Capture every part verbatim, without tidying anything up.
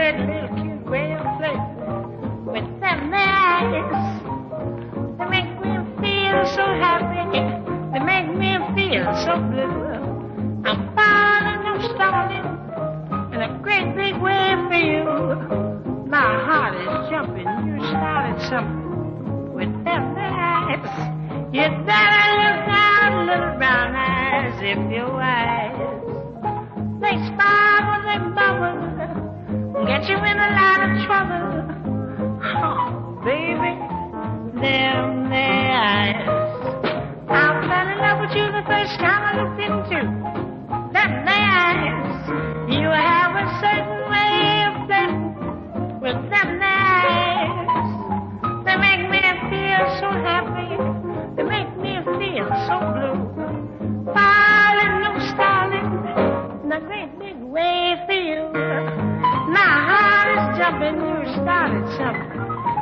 great little cute way of playing with them eyes. They make me feel so happy. They make me feel so blue. I'm falling, I'm stalling in a great big way for you. My heart is jumping. You started something with them eyes. You better look out, little brown eyes, if you're wise. They sparkle, they bubble, get you in a lot of trouble. Oh, baby, them their eyes. I fell in love with you the first time I looked into them their eyes. You have a certain way of playing with them their eyes. They make me feel so happy. They make me feel so blue. Falling, no stalling, in a great big way for you. My heart is jumping, you started something.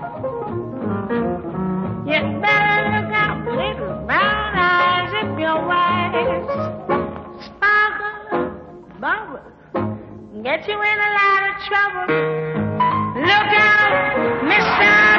You better look out, little brown eyes, if you're wise. Sparkle, bubble, get you in a lot of trouble. Look out, mister.